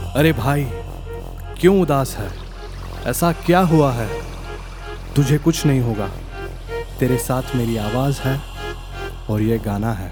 अरे भाई, क्यों उदास है? ऐसा क्या हुआ है? तुझे कुछ नहीं होगा। तेरे साथ मेरी आवाज़ है और ये गाना है।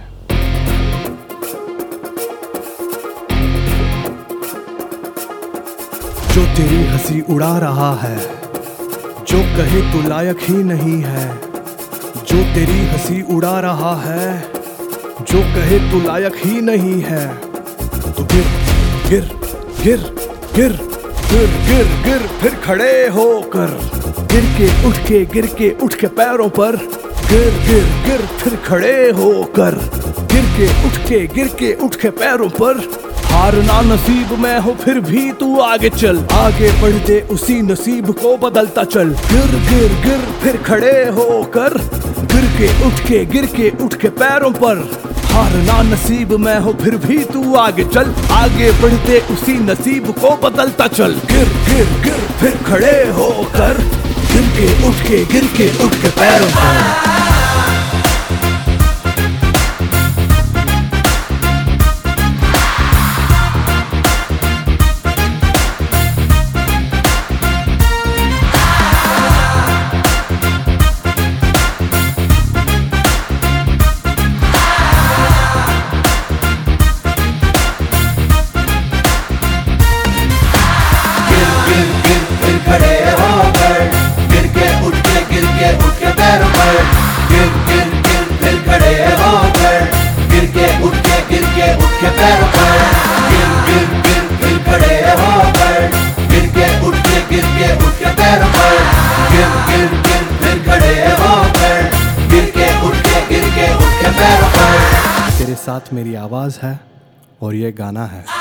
जो तेरी हंसी उड़ा रहा है, जो कहे तू लायक ही नहीं है। जो तेरी हंसी उड़ा रहा है, जो कहे तू लायक ही नहीं है। तो गिर गिर गिर गिर गिर गिर गिर फिर खड़े होकर, गिर के उठ के पैरों पर। गिर गिर गिर फिर खड़े होकर, गिर के उठ के पैरों पर। हारना नसीब में हो फिर भी तू आगे चल, आगे बढ़ दे उसी नसीब को बदलता चल। गिर गिर गिर फिर खड़े होकर, गिर के उठ के पैरों पर। हारना नसीब में हो फिर भी तू आगे चल, आगे बढ़ दे उसी नसीब को बदलता चल। गिर गिर गिर फिर खड़े होकर, गिर के उठ के पैरों पर। तेरे साथ मेरी आवाज़ है और ये गाना है।